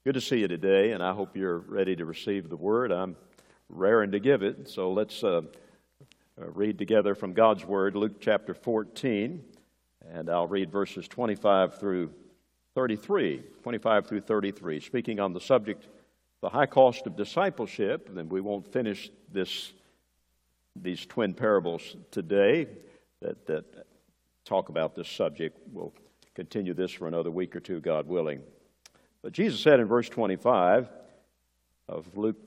Good to see you today, and I hope you're ready to receive the Word. I'm raring to give it, so let's read together from God's Word, Luke chapter 14, and I'll read verses 25 through 33, speaking on the subject, the high cost of discipleship, and then we won't finish these twin parables today that talk about this subject. We'll continue this for another week or two, God willing. But Jesus said in verse 25 of Luke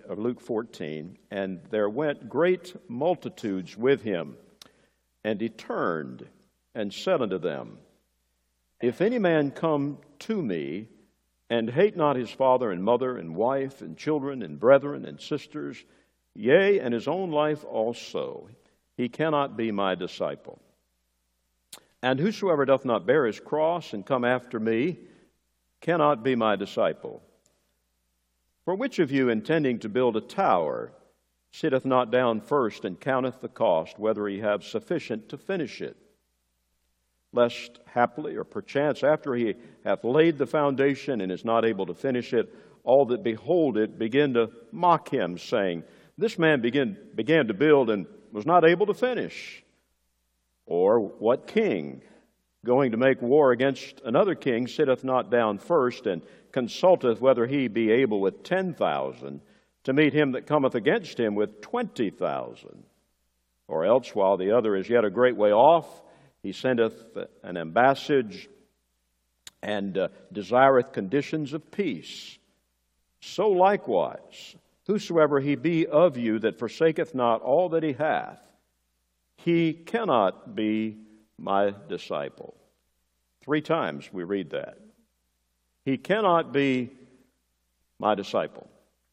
14, "And there went great multitudes with him, and he turned and said unto them, If any man come to me, and hate not his father and mother and wife and children and brethren and sisters, yea, and his own life also, he cannot be my disciple. And whosoever doth not bear his cross and come after me cannot be my disciple. For which of you, intending to build a tower, sitteth not down first and counteth the cost, whether he have sufficient to finish it? Lest haply or perchance after he hath laid the foundation and is not able to finish it, all that behold it begin to mock him, saying, This man began to build and was not able to finish. Or what king, going to make war against another king, sitteth not down first and consulteth whether he be able with 10,000 to meet him that cometh against him with 20,000? Or else, while the other is yet a great way off, he sendeth an ambassage and desireth conditions of peace. So likewise, whosoever he be of you that forsaketh not all that he hath, he cannot be my disciple." 3 times we read that. He cannot be my disciple.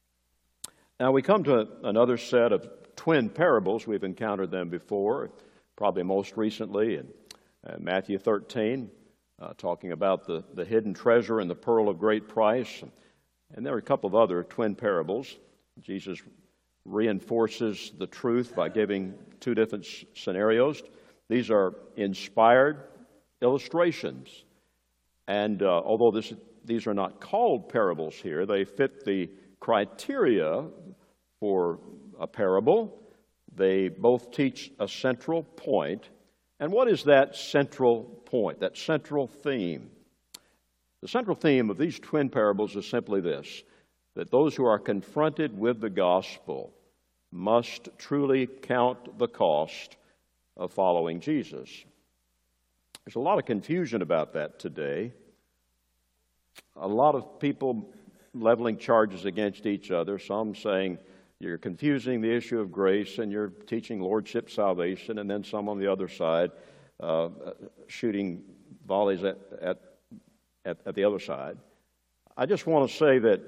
Now we come to another set of twin parables. We've encountered them before, probably most recently in Matthew 13, talking about the hidden treasure and the pearl of great price. And there are a couple of other twin parables. Jesus reinforces the truth by giving 2 different scenarios. These are inspired illustrations. And although these are not called parables here, they fit the criteria for a parable. They both teach a central point. And what is that central point, that central theme? The central theme of these twin parables is simply this: that those who are confronted with the gospel must truly count the cost of following Jesus. There's a lot of confusion about that today. A lot of people leveling charges against each other, some saying you're confusing the issue of grace and you're teaching lordship salvation, and then some on the other side shooting volleys at the other side. I just want to say that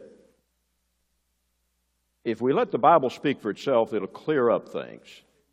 if we let the Bible speak for itself, it'll clear up things.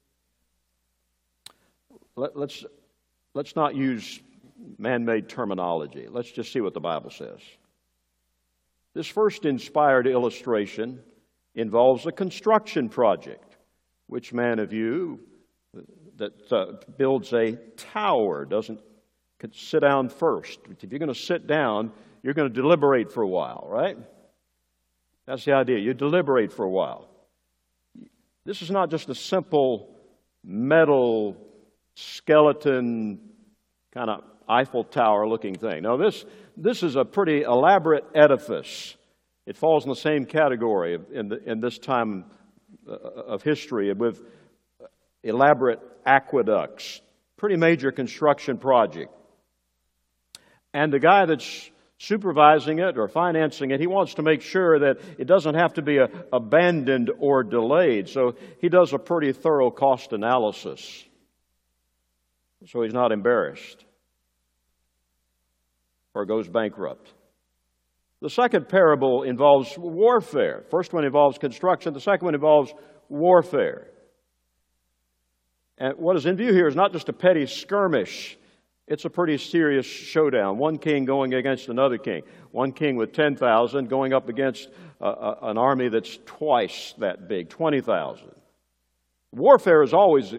Let's not use man-made terminology. Let's just see what the Bible says. This first inspired illustration involves a construction project. Which man of you that builds a tower doesn't sit down first? If you're going to sit down, you're going to deliberate for a while, right? That's the idea. You deliberate for a while. This is not just a simple metal skeleton kind of Eiffel Tower looking thing. No, this is a pretty elaborate edifice. It falls in the same category in this time of history with elaborate aqueducts. Pretty major construction project. And the guy that's supervising it or financing it, he wants to make sure that it doesn't have to be abandoned or delayed. So he does a pretty thorough cost analysis, so he's not embarrassed or goes bankrupt. The second parable involves warfare. First one involves construction. The second one involves warfare. And what is in view here is not just a petty skirmish. It's a pretty serious showdown. One king going against another king. One king with 10,000 going up against an army that's twice that big, 20,000. Warfare is always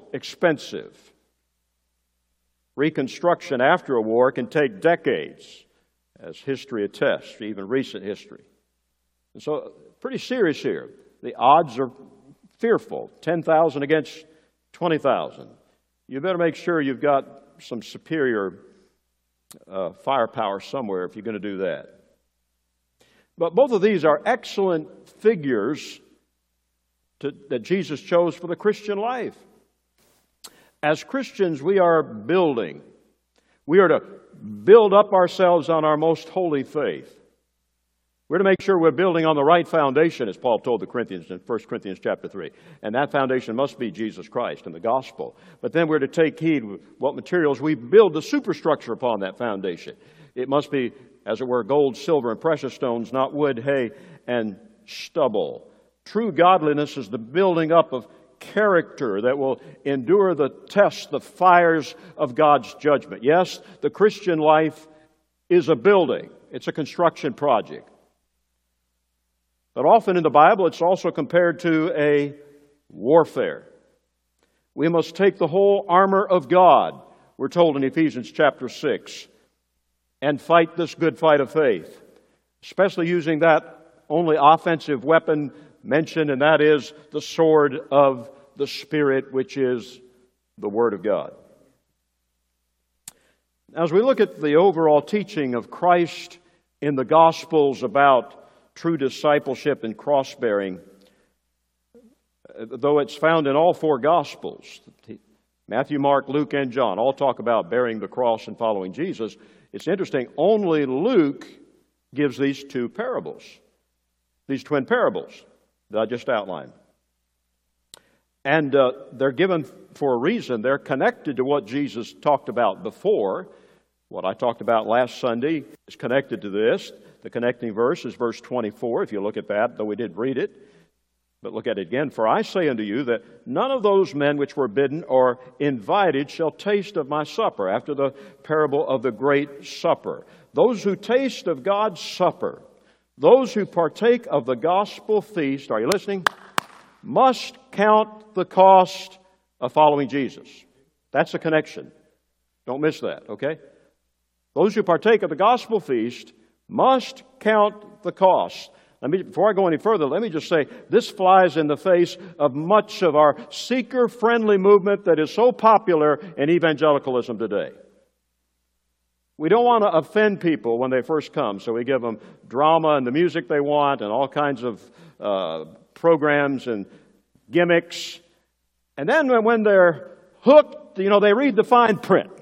expensive. Reconstruction after a war can take decades. as history attests, even recent history. And so, pretty serious here. The odds are fearful, 10,000 against 20,000. You better make sure you've got some superior firepower somewhere if you're going to do that. But both of these are excellent figures that Jesus chose for the Christian life. As Christians, we are building. We are to build up ourselves on our most holy faith. We're to make sure we're building on the right foundation, as Paul told the Corinthians in 1 Corinthians chapter 3. And that foundation must be Jesus Christ and the gospel. But then we're to take heed what materials we build the superstructure upon that foundation. It must be, as it were, gold, silver, and precious stones, not wood, hay, and stubble. True godliness is the building up of character that will endure the tests, the fires of God's judgment. Yes, the Christian life is a building. It's a construction project. But often in the Bible, it's also compared to a warfare. We must take the whole armor of God, we're told in Ephesians chapter 6, and fight this good fight of faith, especially using that only offensive weapon mentioned, and that is the sword of the Spirit, which is the Word of God. As we look at the overall teaching of Christ in the Gospels about true discipleship and cross-bearing, though it's found in all four Gospels, Matthew, Mark, Luke, and John, all talk about bearing the cross and following Jesus. It's interesting, only Luke gives these two parables, these twin parables that I just outlined. And they're given for a reason. They're connected to what Jesus talked about before. What I talked about last Sunday is connected to this. The connecting verse is verse 24, if you look at that, though we did read it. But look at it again. For I say unto you that none of those men which were bidden or invited shall taste of my supper, after the parable of the great supper. Those who taste of God's supper, those who partake of the gospel feast, are you listening? Must count the cost of following Jesus. That's a connection. Don't miss that, okay? Those who partake of the gospel feast must count the cost. Before I go any further, let me just say, this flies in the face of much of our seeker-friendly movement that is so popular in evangelicalism today. We don't want to offend people when they first come, so we give them drama and the music they want and all kinds of programs and gimmicks. And then when they're hooked, they read the fine print.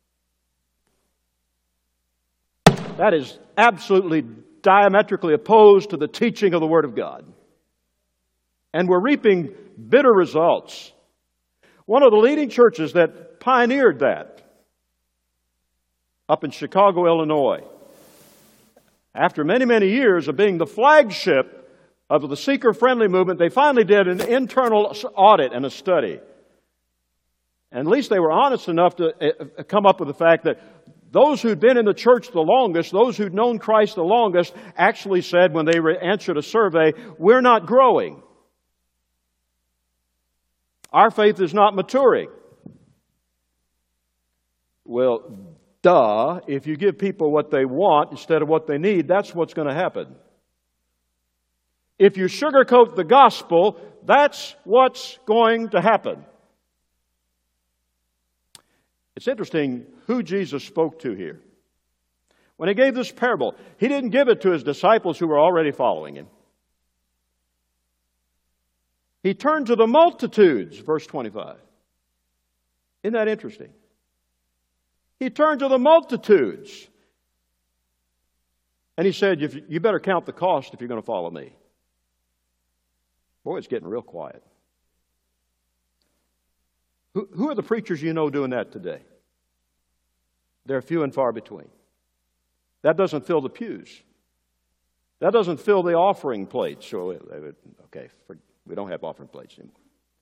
That is absolutely diametrically opposed to the teaching of the Word of God. And we're reaping bitter results. One of the leading churches that pioneered that, up in Chicago, Illinois, after many, many years of being the flagship of the seeker-friendly movement, they finally did an internal audit and a study. And at least they were honest enough to come up with the fact that those who'd been in the church the longest, those who'd known Christ the longest, actually said when they answered a survey, we're not growing. Our faith is not maturing. Well, duh, if you give people what they want instead of what they need, that's what's going to happen. If you sugarcoat the gospel, that's what's going to happen. It's interesting who Jesus spoke to here. When he gave this parable, he didn't give it to his disciples who were already following him. He turned to the multitudes, verse 25. Isn't that interesting? He turned to the multitudes. And he said, you better count the cost if you're going to follow me. Boy, it's getting real quiet. Who are the preachers you know doing that today? They're few and far between. That doesn't fill the pews. That doesn't fill the offering plates. So, okay, we don't have offering plates anymore.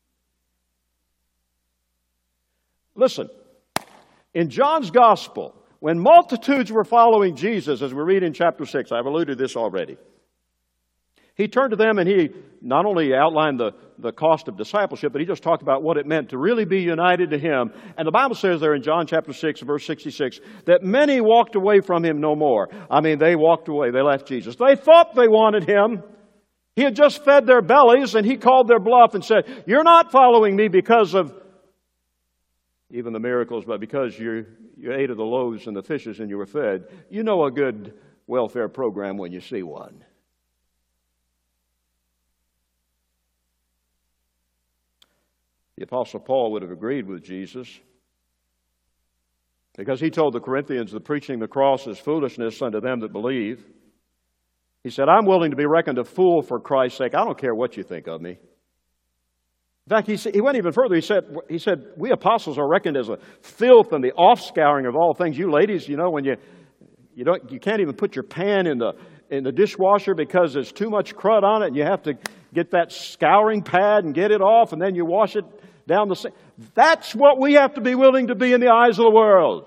Listen, in John's Gospel, when multitudes were following Jesus, as we read in chapter 6, I've alluded to this already, He turned to them and he not only outlined the cost of discipleship, but he just talked about what it meant to really be united to him. And the Bible says there in John chapter 6, verse 66, that many walked away from him no more. I mean, they walked away. They left Jesus. They thought they wanted him. He had just fed their bellies, and he called their bluff and said, "You're not following me because of even the miracles, but because you ate of the loaves and the fishes and you were fed. You know a good welfare program when you see one." The Apostle Paul would have agreed with Jesus because he told the Corinthians that preaching the cross is foolishness unto them that believe. He said, "I'm willing to be reckoned a fool for Christ's sake. I don't care what you think of me." In fact, he went even further. He said, "We apostles are reckoned as a filth and the offscouring of all things." You ladies, you know, when you can't even put your pan in the dishwasher because there's too much crud on it, and you have to get that scouring pad and get it off, and then you wash it down the sink. That's what we have to be willing to be in the eyes of the world.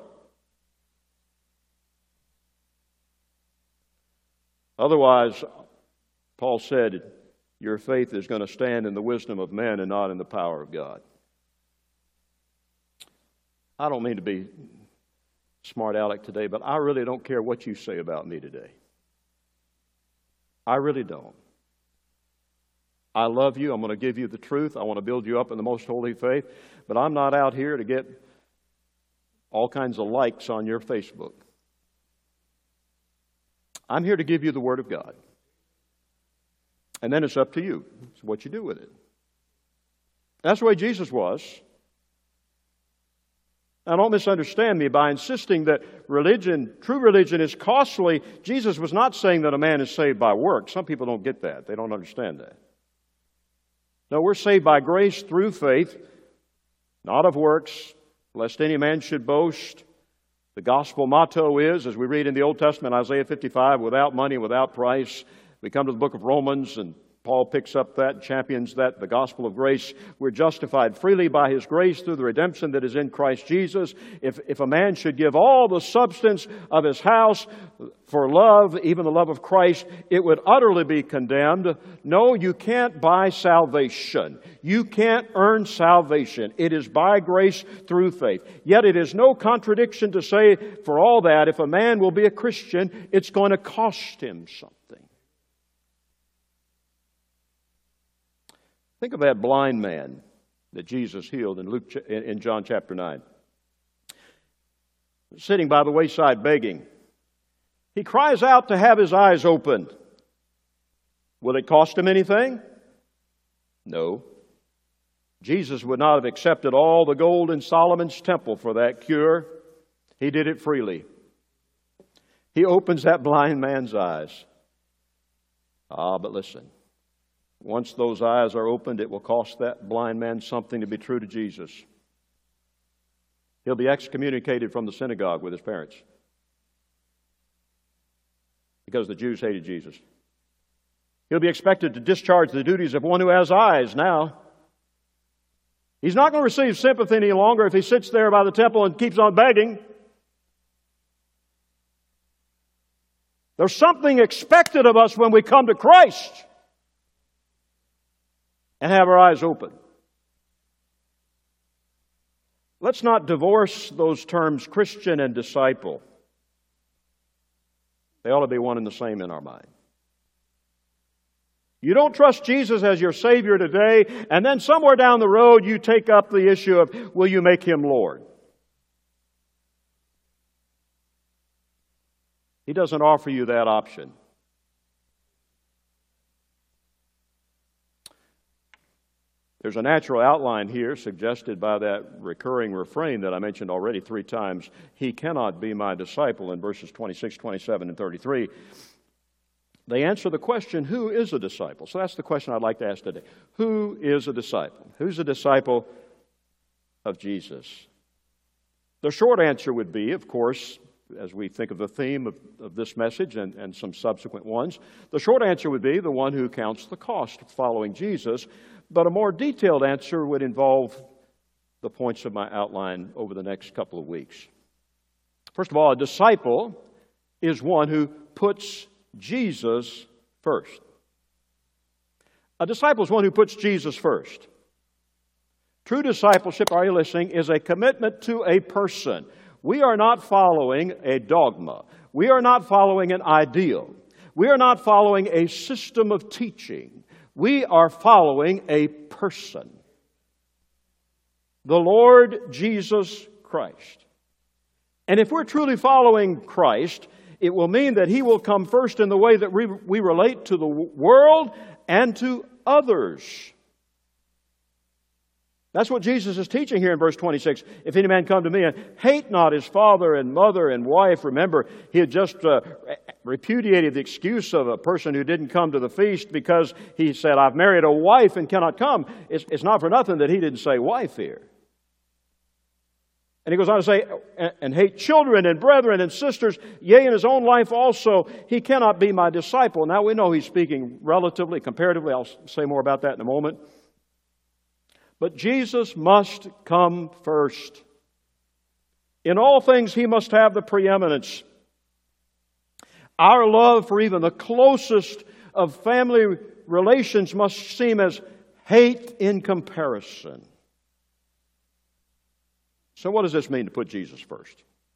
Otherwise, Paul said, your faith is going to stand in the wisdom of men and not in the power of God. I don't mean to be smart aleck today, but I really don't care what you say about me today. I really don't. I love you. I'm going to give you the truth. I want to build you up in the most holy faith. But I'm not out here to get all kinds of likes on your Facebook. I'm here to give you the Word of God. And then it's up to you. It's what you do with it. That's the way Jesus was. Now, don't misunderstand me by insisting that true religion is costly. Jesus was not saying that a man is saved by works. Some people don't get that. They don't understand that. No, we're saved by grace through faith, not of works, lest any man should boast. The gospel motto is, as we read in the Old Testament, Isaiah 55, without money, without price. We come to the book of Romans, and Paul picks up that, champions that, the gospel of grace. We're justified freely by His grace through the redemption that is in Christ Jesus. If a man should give all the substance of his house for love, even the love of Christ, it would utterly be condemned. No, you can't buy salvation. You can't earn salvation. It is by grace through faith. Yet it is no contradiction to say, for all that, if a man will be a Christian, it's going to cost him something. Think of that blind man that Jesus healed in John chapter 9. Sitting by the wayside begging. He cries out to have his eyes opened. Will it cost him anything? No. Jesus would not have accepted all the gold in Solomon's temple for that cure. He did it freely. He opens that blind man's eyes. But listen. Once those eyes are opened, it will cost that blind man something to be true to Jesus. He'll be excommunicated from the synagogue with his parents because the Jews hated Jesus. He'll be expected to discharge the duties of one who has eyes now. He's not going to receive sympathy any longer if he sits there by the temple and keeps on begging. There's something expected of us when we come to Christ and have our eyes open. Let's not divorce those terms Christian and disciple. They ought to be one and the same in our mind. You don't trust Jesus as your Savior today, and then somewhere down the road you take up the issue of, will you make Him Lord? He doesn't offer you that option. There's a natural outline here suggested by that recurring refrain that I mentioned already 3 times. He cannot be my disciple in verses 26, 27, and 33. They answer the question, who is a disciple? So that's the question I'd like to ask today. Who is a disciple? Who's a disciple of Jesus? The short answer would be, of course, as we think of the theme of this message and some subsequent ones, the short answer would be the one who counts the cost of following Jesus. But a more detailed answer would involve the points of my outline over the next couple of weeks. First of all, a disciple is one who puts Jesus first. A disciple is one who puts Jesus first. True discipleship, are you listening, is a commitment to a person. We are not following a dogma. We are not following an ideal. We are not following a system of teaching. We are following a person. The Lord Jesus Christ. And if we're truly following Christ, it will mean that He will come first in the way that we relate to the world and to others. That's what Jesus is teaching here in verse 26. If any man come to me and hate not his father and mother and wife, remember, he had just repudiated the excuse of a person who didn't come to the feast because he said, I've married a wife and cannot come. It's not for nothing that he didn't say wife here. And he goes on to say, and hate children and brethren and sisters, yea, in his own life also, he cannot be my disciple. Now we know he's speaking relatively, comparatively. I'll say more about that in a moment. But Jesus must come first. In all things, He must have the preeminence. Our love for even the closest of family relations must seem as hate in comparison. So what does this mean to put Jesus first?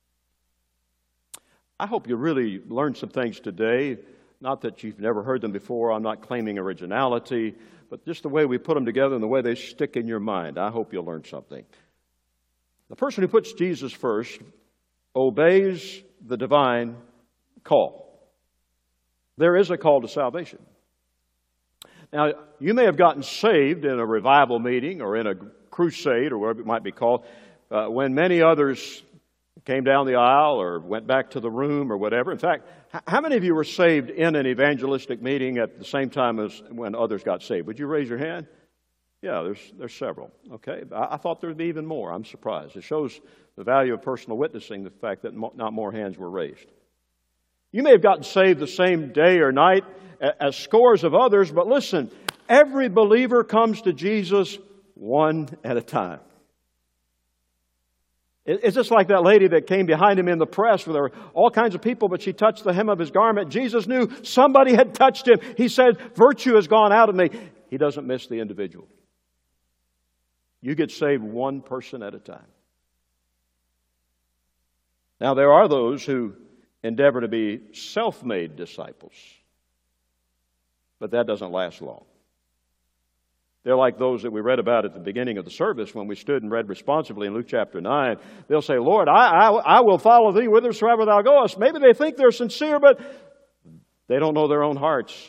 I hope you really learned some things today. Not that you've never heard them before. I'm not claiming originality. But just the way we put them together and the way they stick in your mind, I hope you'll learn something. The person who puts Jesus first obeys the divine call. There is a call to salvation. Now, you may have gotten saved in a revival meeting or in a crusade or whatever it might be called, when many others came down the aisle or went back to the room or whatever. In fact, how many of you were saved in an evangelistic meeting at the same time as when others got saved? Would you raise your hand? Yeah, there's several. Okay, I thought there would be even more. I'm surprised. It shows the value of personal witnessing, the fact that not more hands were raised. You may have gotten saved the same day or night as scores of others, but listen, every believer comes to Jesus one at a time. It's just like that lady that came behind him in the press where there were all kinds of people, but she touched the hem of his garment. Jesus knew somebody had touched him. He said, virtue has gone out of me. He doesn't miss the individual. You get saved one person at a time. Now, there are those who endeavor to be self-made disciples, but that doesn't last long. They're like those that we read about at the beginning of the service when we stood and read responsively in Luke chapter 9. They'll say, Lord, I will follow thee whithersoever thou goest. Maybe they think they're sincere, but they don't know their own hearts.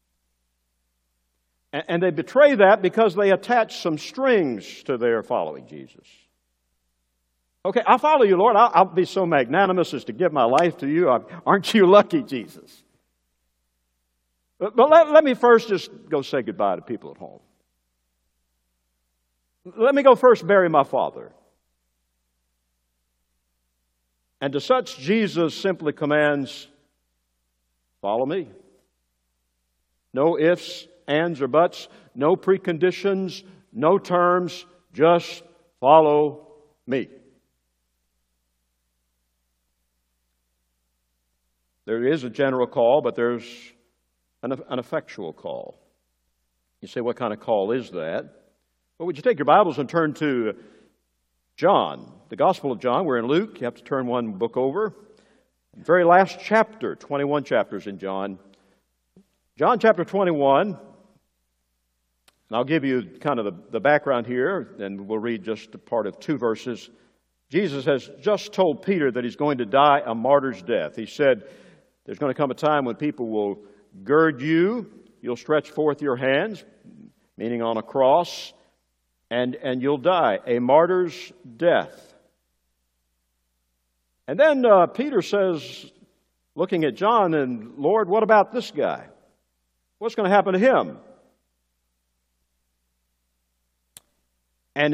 And they betray that because they attach some strings to their following Jesus. Okay, I'll follow you, Lord. I'll be so magnanimous as to give my life to you. Aren't you lucky, Jesus? But let me first just go say goodbye to people at home. Let me go first bury my father. And to such, Jesus simply commands, follow me. No ifs, ands, or buts, no preconditions, no terms, just follow me. There is a general call, but there's an effectual call. You say, what kind of call is that? Well, would you take your Bibles and turn to John, the Gospel of John. We're in Luke. You have to turn one book over. The very last chapter, 21 chapters in John. John chapter 21. And I'll give you kind of the background here, and we'll read just a part of 2 verses. Jesus has just told Peter that he's going to die a martyr's death. He said, there's going to come a time when people will gird you. You'll stretch forth your hands, meaning on a cross. And you'll die, a martyr's death. And then Peter says, looking at John, and Lord, what about this guy? What's going to happen to him? And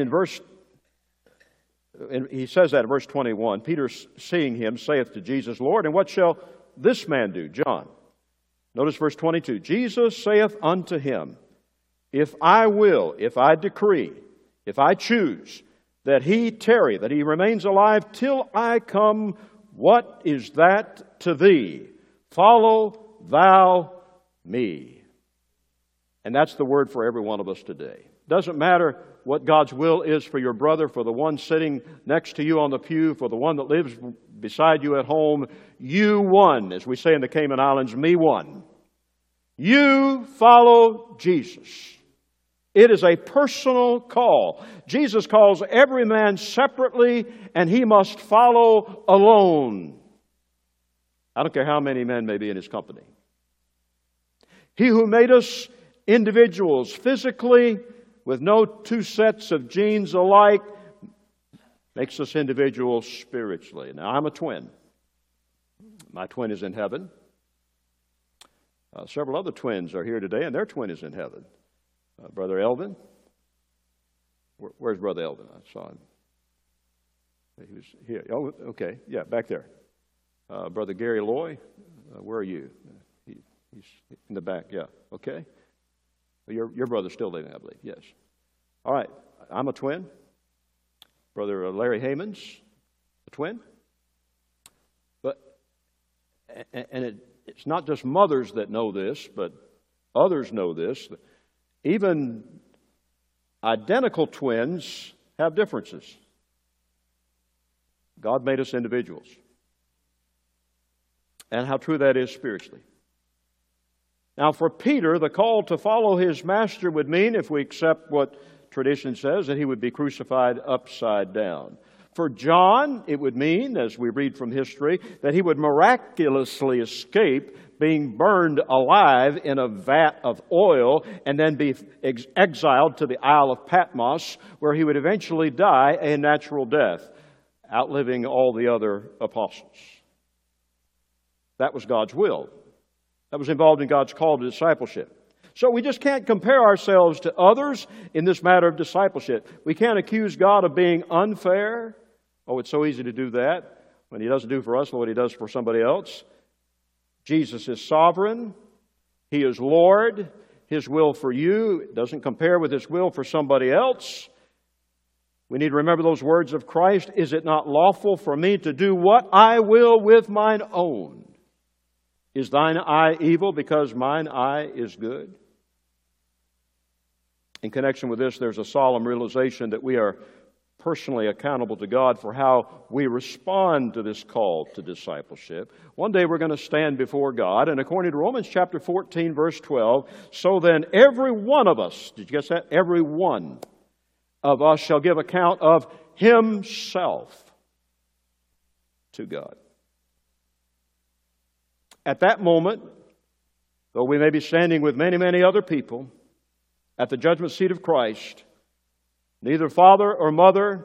he says that in verse 21, Peter, seeing him, saith to Jesus, Lord, and what shall this man do? John. Notice verse 22. Jesus saith unto him, if I will, if I decree, if I choose that he tarry, that he remains alive till I come, what is that to thee? Follow thou me. And that's the word for every one of us today. Doesn't matter what God's will is for your brother, for the one sitting next to you on the pew, for the one that lives beside you at home. You won, as we say in the Cayman Islands, me one. You follow Jesus. It is a personal call. Jesus calls every man separately, and he must follow alone. I don't care how many men may be in his company. He who made us individuals physically with no two sets of genes alike makes us individuals spiritually. Now, I'm a twin. My twin is in heaven. Several other twins are here today, and their twin is in heaven. Brother Elvin. Where's Brother Elvin? I saw him. He was here. Oh, okay. Yeah, back there. Brother Gary Loy, where are you? He's in the back. Yeah. Okay. Your brother's still living, I believe. Yes. All right. I'm a twin. Brother Larry Haymans, a twin. It's not just mothers that know this, but others know this. Even identical twins have differences. God made us individuals. And how true that is spiritually. Now, for Peter, the call to follow his master would mean, if we accept what tradition says, that he would be crucified upside down. For John, it would mean, as we read from history, that he would miraculously escape being burned alive in a vat of oil and then be exiled to the Isle of Patmos, where he would eventually die a natural death, outliving all the other apostles. That was God's will. That was involved in God's call to discipleship. So we just can't compare ourselves to others in this matter of discipleship. We can't accuse God of being unfair. Oh, it's so easy to do that when He doesn't do for us what He does for somebody else. Jesus is sovereign. He is Lord. His will for you doesn't compare with His will for somebody else. We need to remember those words of Christ. Is it not lawful for me to do what I will with mine own? Is thine eye evil because mine eye is good? In connection with this, there's a solemn realization that we are personally accountable to God for how we respond to this call to discipleship. One day we're going to stand before God, and according to Romans chapter 14, verse 12, so then every one of us, did you guess that? Every one of us shall give account of himself to God. At that moment, though we may be standing with many, many other people at the judgment seat of Christ, neither father or mother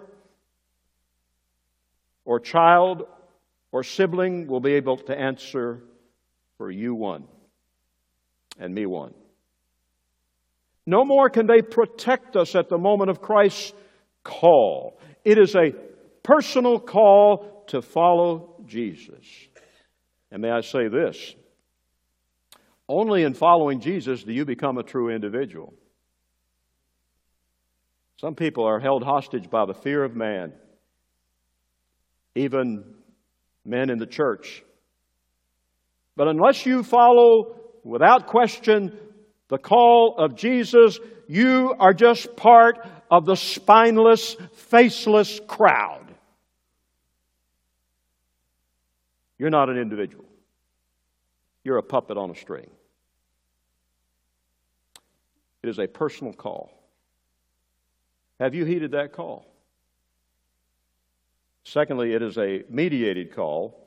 or child or sibling will be able to answer for you one and me one. No more can they protect us at the moment of Christ's call. It is a personal call to follow Jesus. And may I say this, only in following Jesus do you become a true individual. Some people are held hostage by the fear of man, even men in the church. But unless you follow, without question, the call of Jesus, you are just part of the spineless, faceless crowd. You're not an individual. You're a puppet on a string. It is a personal call. Have you heeded that call? Secondly, it is a mediated call.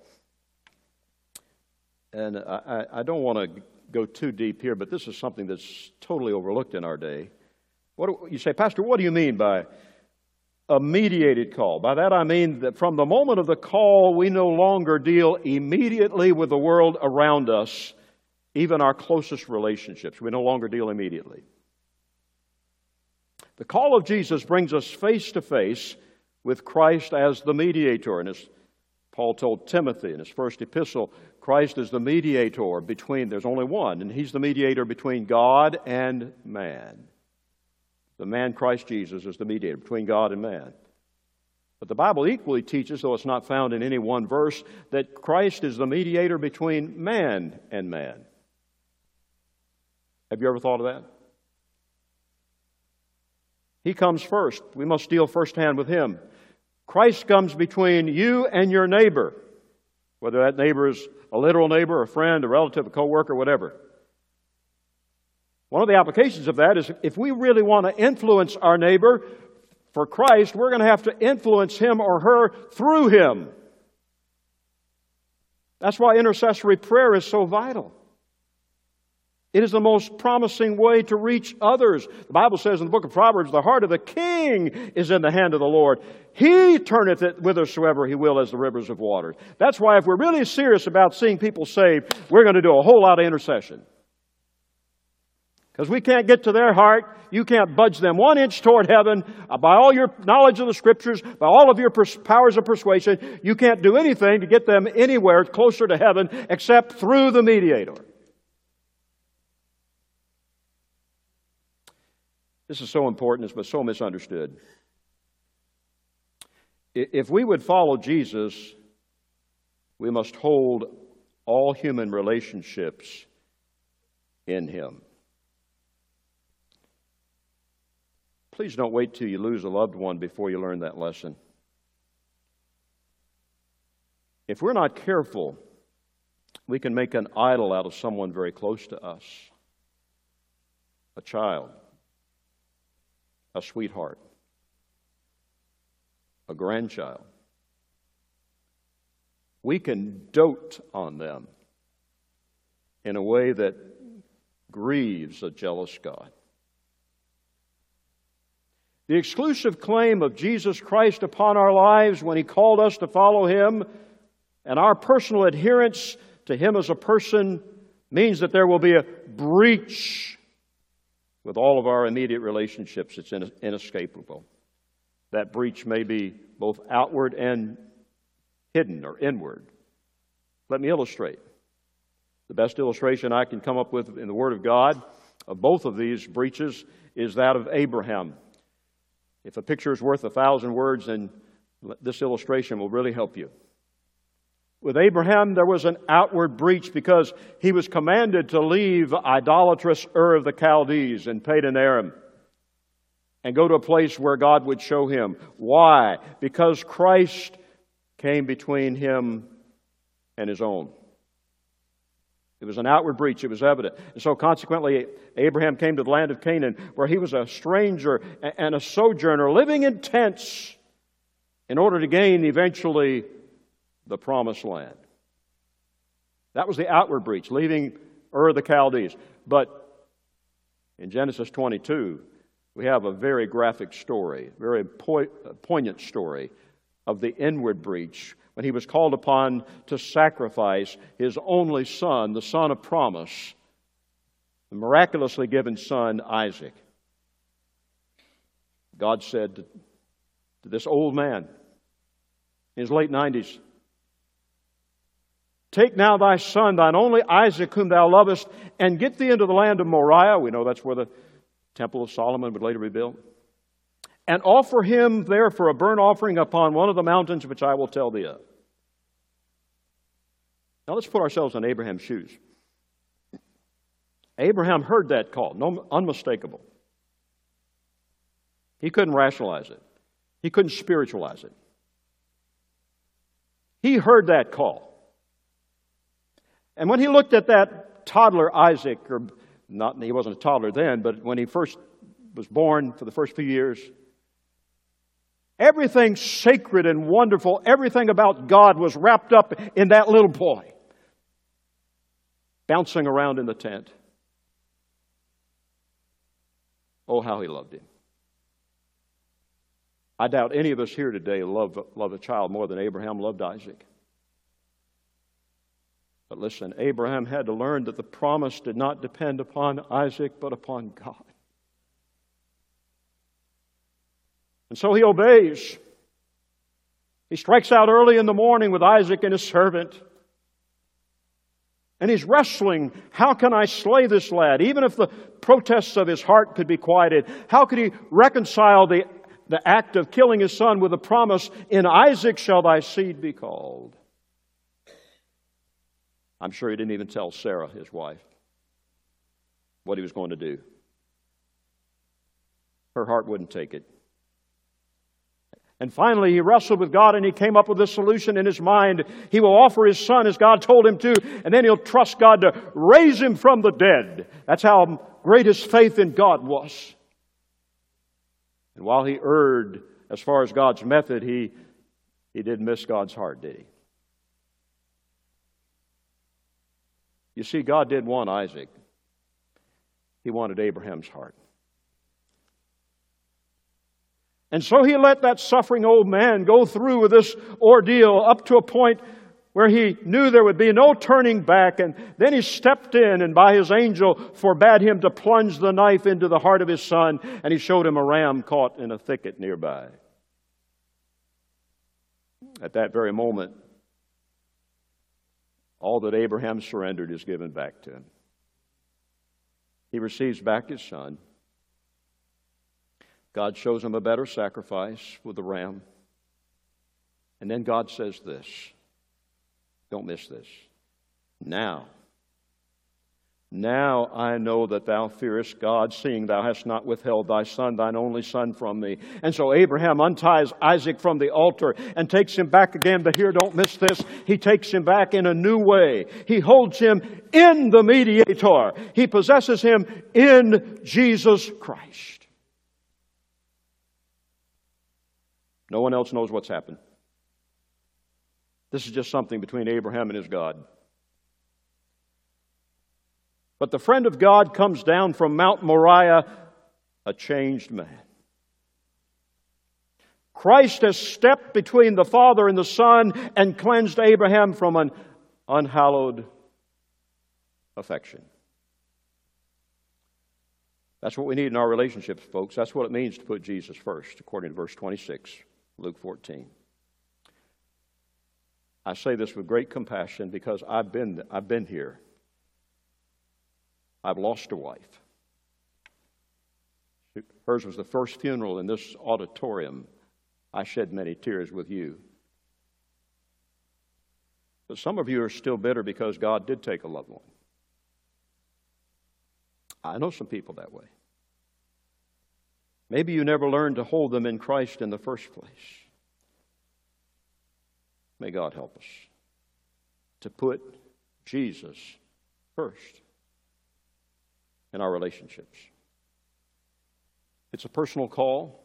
And I don't want to go too deep here, but this is something that's totally overlooked in our day. You say, Pastor, what do you mean by a mediated call? By that I mean that from the moment of the call, we no longer deal immediately with the world around us, even our closest relationships. We no longer deal immediately. The call of Jesus brings us face to face with Christ as the mediator. And as Paul told Timothy in his first epistle, Christ is the mediator between, there's only one, and He's the mediator between God and man. The man Christ Jesus is the mediator between God and man. But the Bible equally teaches, though it's not found in any one verse, that Christ is the mediator between man and man. Have you ever thought of that? He comes first. We must deal firsthand with Him. Christ comes between you and your neighbor, whether that neighbor is a literal neighbor, a friend, a relative, a co-worker, whatever. One of the applications of that is if we really want to influence our neighbor for Christ, we're going to have to influence him or her through him. That's why intercessory prayer is so vital. It is the most promising way to reach others. The Bible says in the book of Proverbs, the heart of the king is in the hand of the Lord. He turneth it whithersoever He will as the rivers of water. That's why if we're really serious about seeing people saved, we're going to do a whole lot of intercession. Because we can't get to their heart. You can't budge them 1 inch toward heaven. By all your knowledge of the Scriptures, by all of your powers of persuasion, you can't do anything to get them anywhere closer to heaven except through the mediator. This is so important, but so misunderstood. If we would follow Jesus, we must hold all human relationships in Him. Please don't wait till you lose a loved one before you learn that lesson. If we're not careful, we can make an idol out of someone very close to us. A child, a sweetheart, a grandchild. We can dote on them in a way that grieves a jealous God. The exclusive claim of Jesus Christ upon our lives when He called us to follow Him and our personal adherence to Him as a person means that there will be a breach with all of our immediate relationships. It's inescapable. That breach may be both outward and hidden or inward. Let me illustrate. The best illustration I can come up with in the Word of God of both of these breaches is that of Abraham. If a picture is worth 1,000 words, then this illustration will really help you. With Abraham, there was an outward breach because he was commanded to leave idolatrous Ur of the Chaldees in Padan Aram and go to a place where God would show him. Why? Because Christ came between him and his own. It was an outward breach. It was evident. And so consequently, Abraham came to the land of Canaan where he was a stranger and a sojourner living in tents in order to gain eventually the promised land. That was the outward breach, leaving Ur of the Chaldees. But in Genesis 22, we have a very graphic story, very poignant story of the inward breach when he was called upon to sacrifice his only son, the son of promise, the miraculously given son, Isaac. God said to this old man in his late 90s, "Take now thy son, thine only Isaac, whom thou lovest, and get thee into the land of Moriah." We know that's where the Temple of Solomon would later be built. "And offer him there for a burnt offering upon one of the mountains which I will tell thee of." Now let's put ourselves in Abraham's shoes. Abraham heard that call, unmistakable. He couldn't rationalize it. He couldn't spiritualize it. He heard that call. And when he looked at that toddler Isaac, he wasn't a toddler then, but when he first was born for the first few years, everything sacred and wonderful, everything about God was wrapped up in that little boy, bouncing around in the tent. Oh, how he loved him. I doubt any of us here today love a child more than Abraham loved Isaac. But listen, Abraham had to learn that the promise did not depend upon Isaac, but upon God. And so he obeys. He strikes out early in the morning with Isaac and his servant. And he's wrestling, how can I slay this lad? Even if the protests of his heart could be quieted, how could he reconcile the act of killing his son with the promise, "In Isaac shall thy seed be called"? I'm sure he didn't even tell Sarah, his wife, what he was going to do. Her heart wouldn't take it. And finally, he wrestled with God and he came up with this solution in his mind. He will offer his son as God told him to, and then he'll trust God to raise him from the dead. That's how great his faith in God was. And while he erred as far as God's method, he didn't miss God's heart, did he? You see, God did want Isaac. He wanted Abraham's heart. And so he let that suffering old man go through with this ordeal up to a point where he knew there would be no turning back. And then he stepped in and by his angel forbade him to plunge the knife into the heart of his son. And he showed him a ram caught in a thicket nearby. At that very moment, all that Abraham surrendered is given back to him. He receives back his son. God shows him a better sacrifice with the ram. And then God says this. Don't miss this. Now I know that thou fearest God, seeing thou hast not withheld thy son, thine only son, from me. And so Abraham unties Isaac from the altar and takes him back again. But here, don't miss this. He takes him back in a new way. He holds him in the mediator. He possesses him in Jesus Christ. No one else knows what's happened. This is just something between Abraham and his God. But the friend of God comes down from Mount Moriah a changed man. Christ has stepped between the Father and the Son and cleansed Abraham from an unhallowed affection. That's what we need in our relationships, folks. That's what it means to put Jesus first, according to verse 26, Luke 14. I say this with great compassion because I've been here. I've lost a wife. Hers was the first funeral in this auditorium. I shed many tears with you. But some of you are still bitter because God did take a loved one. I know some people that way. Maybe you never learned to hold them in Christ in the first place. May God help us to put Jesus first in our relationships. It's a personal call.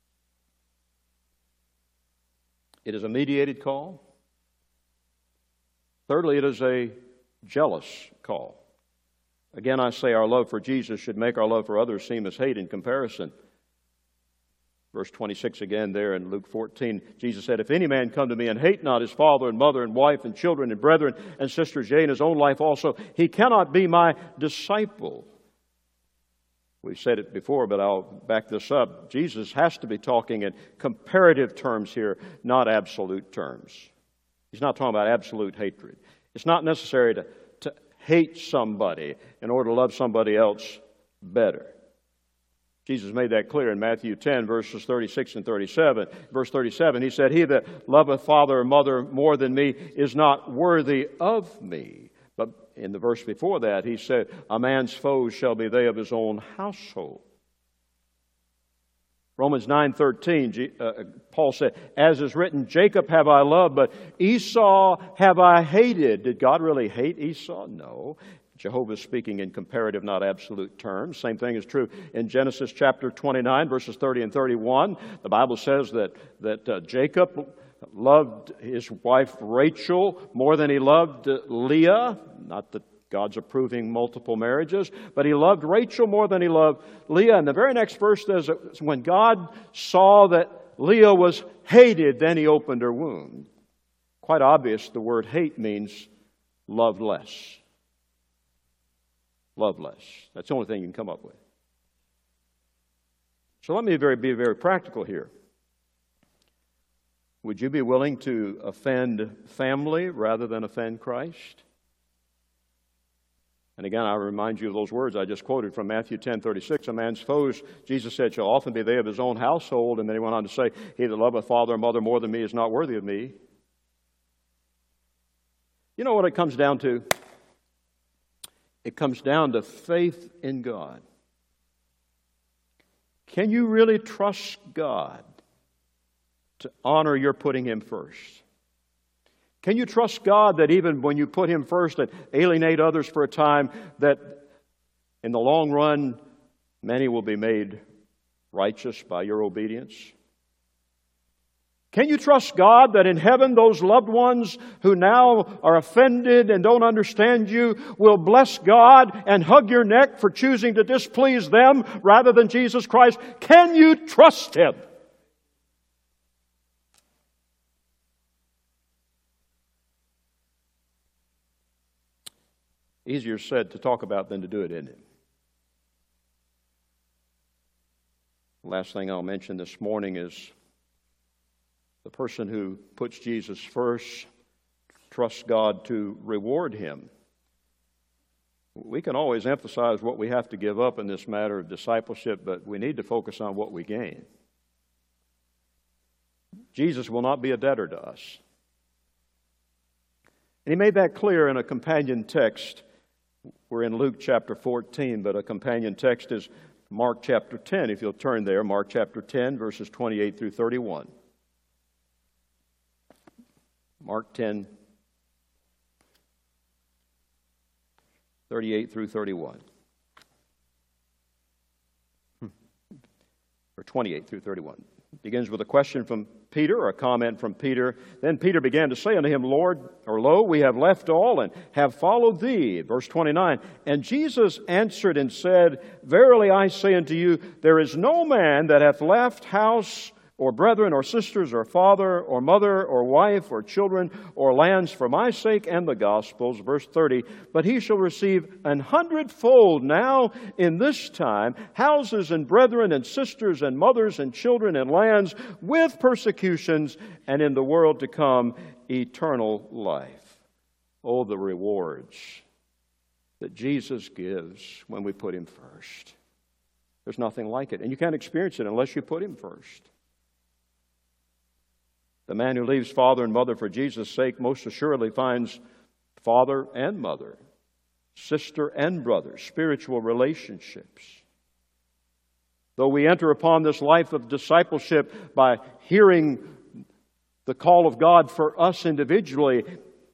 It is a mediated call. Thirdly, it is a jealous call. Again, I say our love for Jesus should make our love for others seem as hate in comparison. Verse 26 again there in Luke 14, Jesus said, "If any man come to me and hate not his father and mother and wife and children and brethren and sisters, yea, and his own life also, he cannot be my disciple." We've said it before, but I'll back this up. Jesus has to be talking in comparative terms here, not absolute terms. He's not talking about absolute hatred. It's not necessary to hate somebody in order to love somebody else better. Jesus made that clear in Matthew 10, verses 36 and 37. Verse 37, he said, "He that loveth father or mother more than me is not worthy of me." But in the verse before that, he said, "A man's foes shall be they of his own household." Romans 9:13, Paul said, "As is written, Jacob have I loved, but Esau have I hated." Did God really hate Esau? No. Jehovah is speaking in comparative, not absolute terms. Same thing is true in Genesis chapter 29, verses 30 and 31. The Bible says that Jacob loved his wife Rachel more than he loved Leah. Not that God's approving multiple marriages, but he loved Rachel more than he loved Leah. And the very next verse says that when God saw that Leah was hated, then he opened her womb. Quite obvious, the word hate means love less. Love less. That's the only thing you can come up with. So let me be very practical here. Would you be willing to offend family rather than offend Christ? And again, I remind you of those words I just quoted from Matthew 10:36. "A man's foes," Jesus said, "shall often be they of his own household." And then he went on to say, "He that loveth father or mother more than me is not worthy of me." You know what it comes down to? It comes down to faith in God. Can you really trust God to honor your putting Him first? Can you trust God that even when you put Him first and alienate others for a time, that in the long run, many will be made righteous by your obedience? Can you trust God that in heaven those loved ones who now are offended and don't understand you will bless God and hug your neck for choosing to displease them rather than Jesus Christ? Can you trust Him? Easier said to talk about than to do it, isn't it? Last thing I'll mention this morning is the person who puts Jesus first trusts God to reward him. We can always emphasize what we have to give up in this matter of discipleship, but we need to focus on what we gain. Jesus will not be a debtor to us. And He made that clear in a companion text. We're in Luke chapter 14, but a companion text is Mark chapter 10. If you'll turn there, Mark chapter 10, verses 28 through 31. Mark 10, 38 through 31. Or 28 through 31. It begins with a question from Peter, or a comment from Peter. Then Peter began to say unto him, Lord, or lo, we have left all and have followed thee. Verse 29. And Jesus answered and said, Verily I say unto you, there is no man that hath left house or brethren, or sisters, or father, or mother, or wife, or children, or lands for my sake and the gospel's, verse 30, but he shall receive 100-fold now in this time, houses and brethren and sisters and mothers and children and lands, with persecutions, and in the world to come, eternal life. Oh, the rewards that Jesus gives when we put Him first. There's nothing like it, and you can't experience it unless you put Him first. The man who leaves father and mother for Jesus' sake most assuredly finds father and mother, sister and brother, spiritual relationships. Though we enter upon this life of discipleship by hearing the call of God for us individually,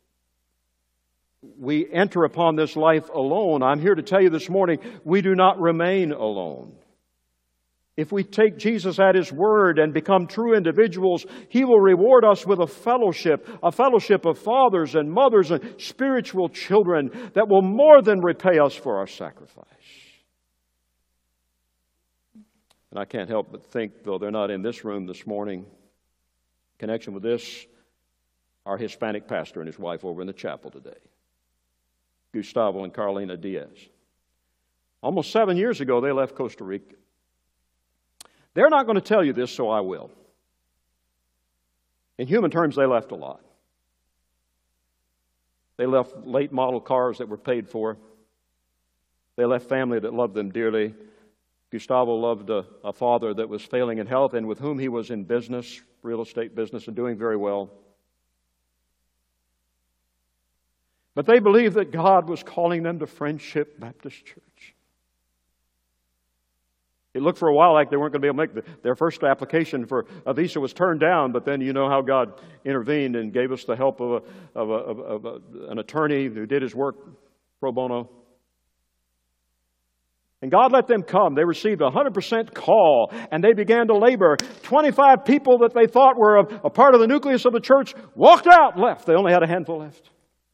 we enter upon this life alone. I'm here to tell you this morning, we do not remain alone. If we take Jesus at His word and become true individuals, He will reward us with a fellowship of fathers and mothers and spiritual children that will more than repay us for our sacrifice. And I can't help but think, though they're not in this room this morning, in connection with this, our Hispanic pastor and his wife over in the chapel today, Gustavo and Carlina Diaz. Almost 7 years ago, they left Costa Rica. They're not going to tell you this, so I will. In human terms, they left a lot. They left late model cars that were paid for. They left family that loved them dearly. Gustavo loved a father that was failing in health and with whom he was in business, real estate business, and doing very well. But they believed that God was calling them to Friendship Baptist Church. It looked for a while like they weren't going to be able to make their first application for a visa was turned down, but then you know how God intervened and gave us the help of an attorney who did his work pro bono. And God let them come. They received a 100% call, and they began to labor. 25 people that they thought were a part of the nucleus of the church walked out, left. They only had a handful left.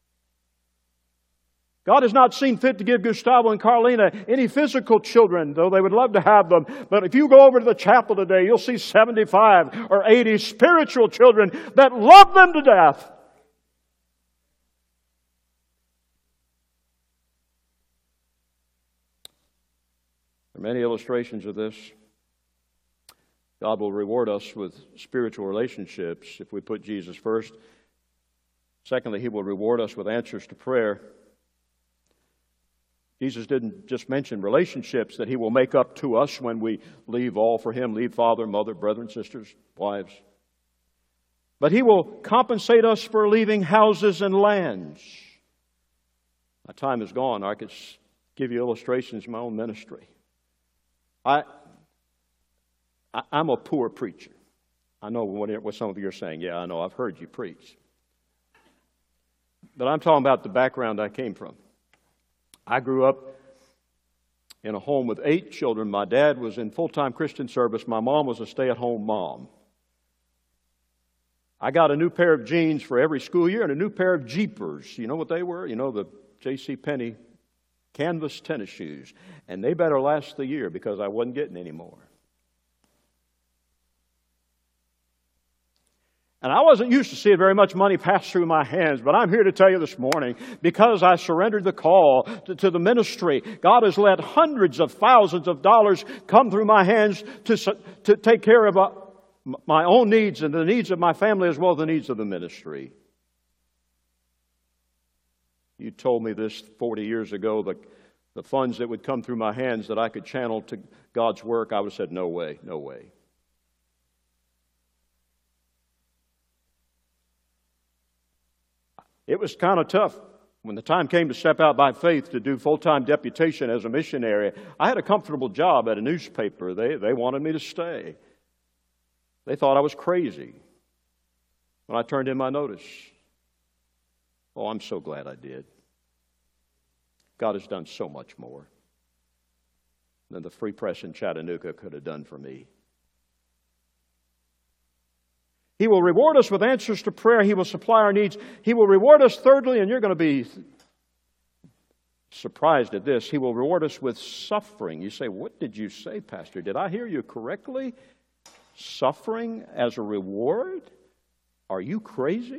God has not seen fit to give Gustavo and Carlina any physical children, though they would love to have them. But if you go over to the chapel today, you'll see 75 or 80 spiritual children that love them to death. There are many illustrations of this. God will reward us with spiritual relationships if we put Jesus first. Secondly, He will reward us with answers to prayer. Jesus didn't just mention relationships that He will make up to us when we leave all for Him, leave father, mother, brethren, sisters, wives. But He will compensate us for leaving houses and lands. My time is gone. I could give you illustrations of my own ministry. I'm a poor preacher. I know what some of you are saying. Yeah, I know. I've heard you preach. But I'm talking about the background I came from. I grew up in a home with 8 children. My dad was in full-time Christian service. My mom was a stay-at-home mom. I got a new pair of jeans for every school year and a new pair of Jeepers. You know what they were? You know, the J.C. Penney canvas tennis shoes. And they better last the year because I wasn't getting any more. And I wasn't used to seeing very much money pass through my hands, but I'm here to tell you this morning, because I surrendered the call to the ministry, God has let hundreds of thousands of dollars come through my hands to take care of my own needs and the needs of my family as well as the needs of the ministry. You told me this 40 years ago, the funds that would come through my hands that I could channel to God's work, I would have said, no way, no way. It was kind of tough when the time came to step out by faith to do full-time deputation as a missionary. I had a comfortable job at a newspaper. They wanted me to stay. They thought I was crazy when I turned in my notice. Oh, I'm so glad I did. God has done so much more than the Free Press in Chattanooga could have done for me. He will reward us with answers to prayer. He will supply our needs. He will reward us, thirdly, and you're going to be surprised at this, He will reward us with suffering. You say, what did you say, Pastor? Did I hear you correctly? Suffering as a reward? Are you crazy?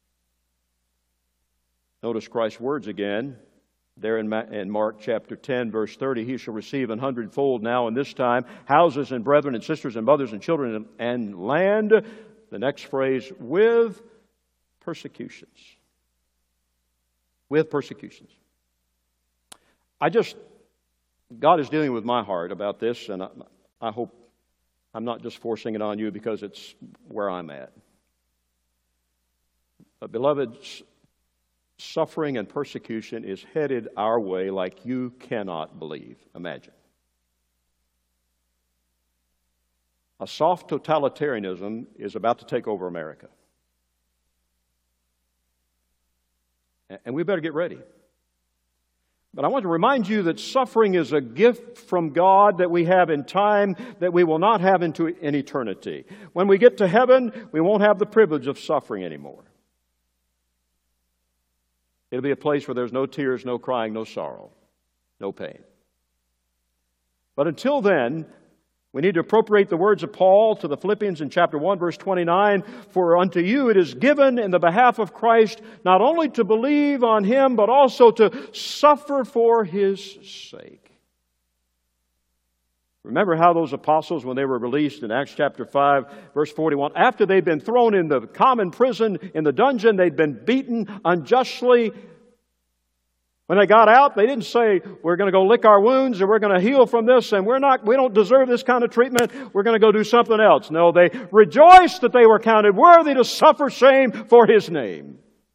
Notice Christ's words again. There in Mark chapter 10, verse 30, he shall receive 100-fold now in this time, houses and brethren and sisters and mothers and children and land. The next phrase, with persecutions. With persecutions. God is dealing with my heart about this, and I hope I'm not just forcing it on you because it's where I'm at. But beloved, suffering and persecution is headed our way like you cannot believe. Imagine. A soft totalitarianism is about to take over America. And we better get ready. But I want to remind you that suffering is a gift from God that we have in time that we will not have in eternity. When we get to heaven, we won't have the privilege of suffering anymore. It'll be a place where there's no tears, no crying, no sorrow, no pain. But until then, we need to appropriate the words of Paul to the Philippians in chapter 1, verse 29. For unto you it is given in the behalf of Christ not only to believe on Him, but also to suffer for His sake. Remember how those apostles, when they were released in Acts chapter 5, verse 41, after they'd been thrown in the common prison, in the dungeon, they'd been beaten unjustly. When they got out, they didn't say, we're going to go lick our wounds and we're going to heal from this and we don't deserve this kind of treatment. We're going to go do something else. No, they rejoiced that they were counted worthy to suffer shame for His name.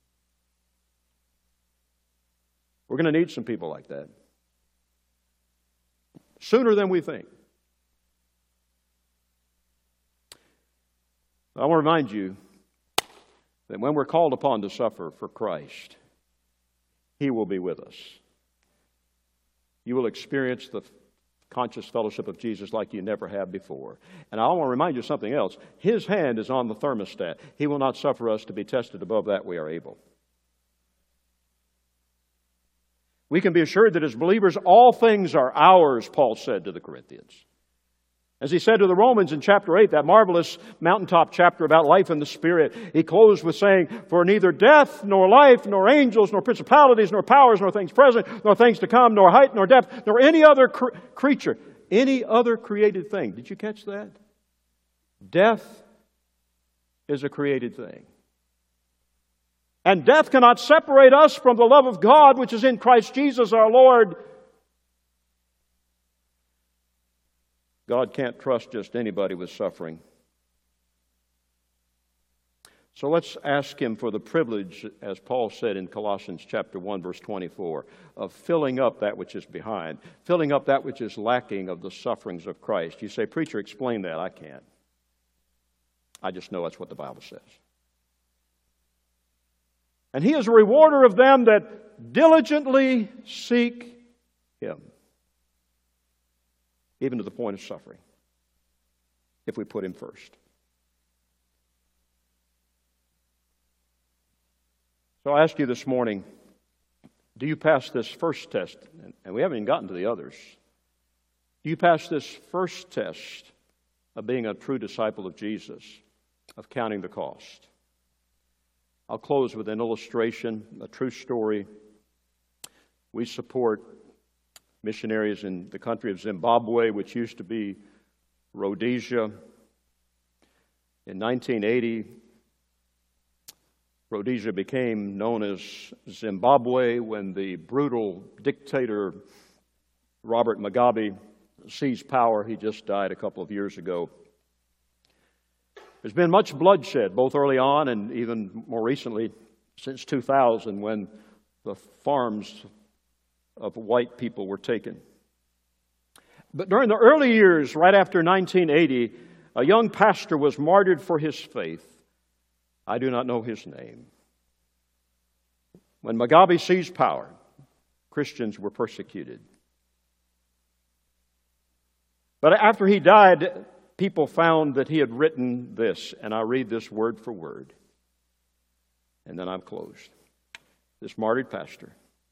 We're going to need some people like that. Sooner than we think. I want to remind you that when we're called upon to suffer for Christ, He will be with us. You will experience the conscious fellowship of Jesus like you never have before. And I want to remind you of something else. His hand is on the thermostat. He will not suffer us to be tested above that we are able. We can be assured that as believers, all things are ours, Paul said to the Corinthians. As he said to the Romans in chapter 8, that marvelous mountaintop chapter about life in the Spirit, he closed with saying, for neither death, nor life, nor angels, nor principalities, nor powers, nor things present, nor things to come, nor height, nor depth, nor any other creature, any other created thing. Did you catch that? Death is a created thing. And death cannot separate us from the love of God which is in Christ Jesus our Lord. God can't trust just anybody with suffering. So let's ask Him for the privilege, as Paul said in Colossians chapter 1, verse 24, of filling up that which is behind, filling up that which is lacking of the sufferings of Christ. You say, preacher, explain that. I can't. I just know that's what the Bible says. And He is a rewarder of them that diligently seek Him, even to the point of suffering, if we put Him first. So I ask you this morning, do you pass this first test? And we haven't even gotten to the others. Do you pass this first test of being a true disciple of Jesus, of counting the cost? I'll close with an illustration, a true story. We support missionaries in the country of Zimbabwe, which used to be Rhodesia. In 1980, Rhodesia became known as Zimbabwe when the brutal dictator Robert Mugabe seized power. He just died a couple of years ago. There's been much bloodshed, both early on and even more recently, since 2000, when the farms of white people were taken. But during the early years, right after 1980, a young pastor was martyred for his faith. I do not know his name. When Mugabe seized power, Christians were persecuted. But after he died, people found that he had written this, and I read this word for word. And then I'm closed. This martyred pastor.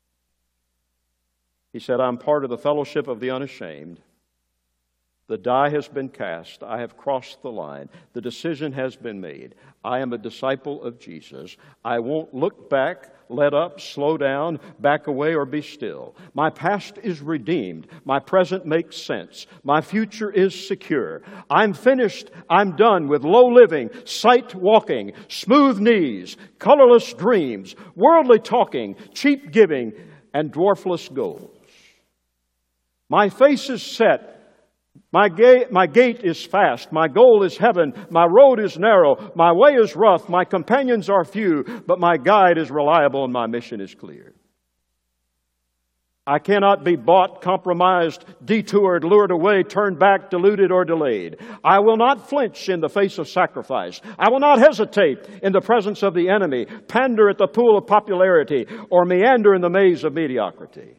He said, I'm part of the fellowship of the unashamed. The die has been cast. I have crossed the line. The decision has been made. I am a disciple of Jesus. I won't look back, let up, slow down, back away, or be still. My past is redeemed. My present makes sense. My future is secure. I'm finished. I'm done with low living, sight walking, smooth knees, colorless dreams, worldly talking, cheap giving, and dwarfless goals. My face is set. My gait is fast. My goal is heaven. My road is narrow. My way is rough. My companions are few, but my guide is reliable and my mission is clear. I cannot be bought, compromised, detoured, lured away, turned back, deluded, or delayed. I will not flinch in the face of sacrifice. I will not hesitate in the presence of the enemy, pander at the pool of popularity, or meander in the maze of mediocrity.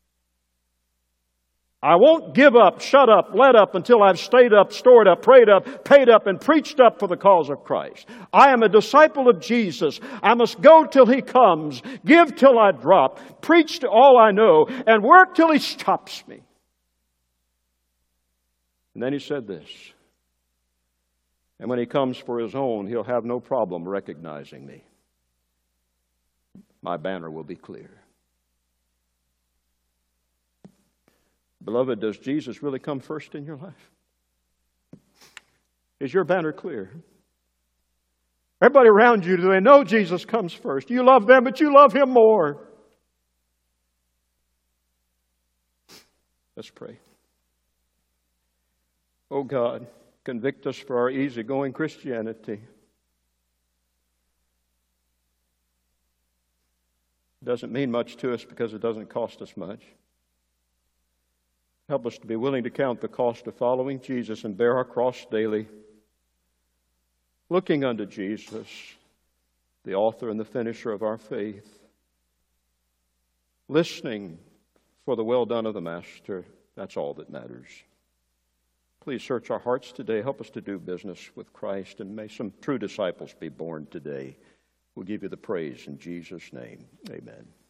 I won't give up, shut up, let up until I've stayed up, stored up, prayed up, paid up, and preached up for the cause of Christ. I am a disciple of Jesus. I must go till He comes, give till I drop, preach to all I know, and work till He stops me. And then he said this, and when He comes for His own, He'll have no problem recognizing me. My banner will be clear. Beloved, does Jesus really come first in your life? Is your banner clear? Everybody around you, do they know Jesus comes first? You love them, but you love Him more. Let's pray. Oh God, convict us for our easygoing Christianity. It doesn't mean much to us because it doesn't cost us much. Help us to be willing to count the cost of following Jesus and bear our cross daily, looking unto Jesus, the author and the finisher of our faith, listening for the well done of the Master. That's all that matters. Please search our hearts today. Help us to do business with Christ, and may some true disciples be born today. We'll give You the praise in Jesus' name. Amen.